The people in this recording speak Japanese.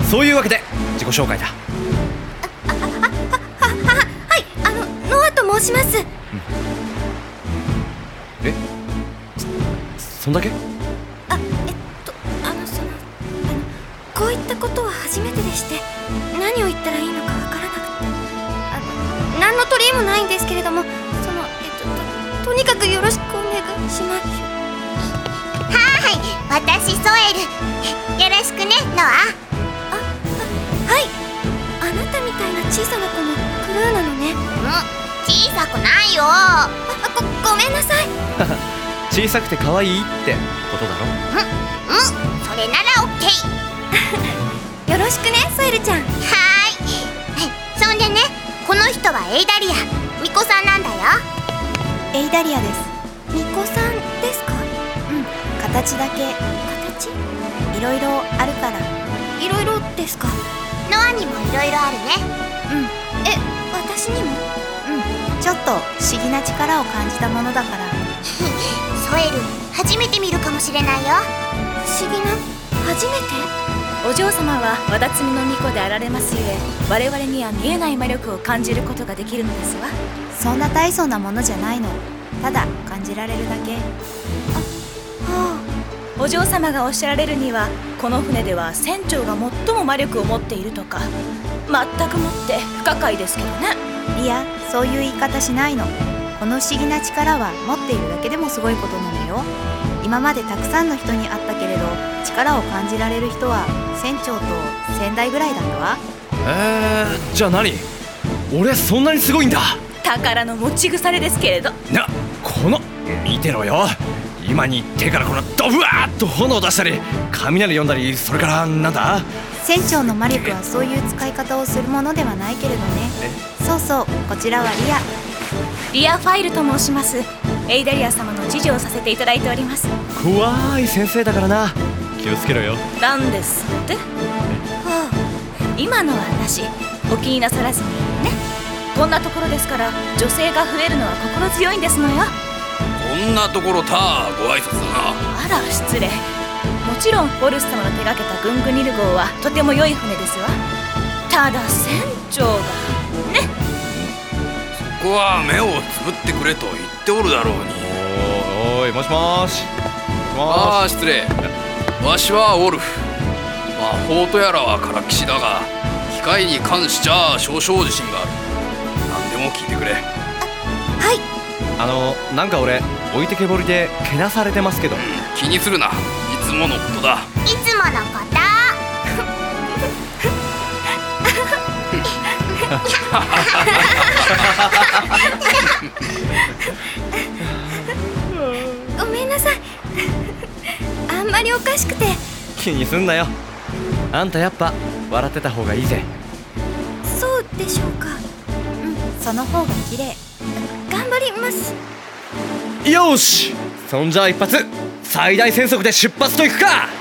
そういうわけで自己紹介だ。 はい、ノアと申します。 え、そんだけ？ こういったことは初めてでして、何を言ったらいいのかわからなくて、何の取り柄もないんですけれども、とにかくよろしくお願いします。 はい、私ソエル。よろしくね、ノア。 はい、あなたみたいな小さな子もクルーなのね。 小さくないよ。 ごめんなさい。 小さくて可愛いってことだろ。 それならオッケー。 よろしくね、ソエルちゃん。 そんでね、この人はエイダリア、巫女さんなんだよ。 エイダリアです。 巫女さんですか？ 形だけ。 形？ いろいろあるから。 いろいろですか？ ノアにもいろいろあるね。 私にも？ ちょっと不思議な力を感じたものだからソエル、初めて見るかもしれないよ。 不思議な？初めて？ お嬢様はわだつみの巫女であられますゆえ、我々には見えない魔力を感じることができるのですわ。 そんな大層なものじゃないの。ただ感じられるだけ。 お嬢様がおっしゃられるには、この船では船長が最も魔力を持っているとか。全くもって不可解ですけどね。 リア、そういう言い方しないの。この不思議な力は持っているだけでもすごいことなのよ。今までたくさんの人に会ったけれど、力を感じられる人は船長と先代ぐらいだったわ。 じゃあ何？俺そんなにすごいんだ。 宝の持ち腐れですけれど。 この見てろよ。今に手からこのドブワーッと炎を出したり、雷読んだり、それからなんだ？ 船長の魔力はそういう使い方をするものではないけれどね。そうそう、こちらはリアファイルと申します。エイダリア様の次女をさせていただいております。 怖い先生だからな、気をつけろよ。 なんですって？今のはなし、お気になさらずにね。こんなところですから女性が増えるのは心強いんですのよ。 こんなところたご挨拶だな。 あら失礼。もちろんウォルス様の手がけたグングニル号はとても良い船ですわ。ただ船長がね。 そこは目をつぶってくれと言っておるだろうに。 おーい、もしもーし。 失礼。わしはオルフ。魔法とやらはからきしだが、機械に関しちゃ少々自信がある。何でも聞いてくれ。 はい。 なんか俺置いてけぼりでけなされてますけど。 気にするな、いつものことだ。 いつものこと。 ごめんなさい。あんまりおかしくて。 気にすんなよ。あんたやっぱ笑ってた方がいいぜ。 そうでしょうか。 その方が綺麗。 頑張ります。 よーし、そんじゃあ一発最大戦速で出発といくか。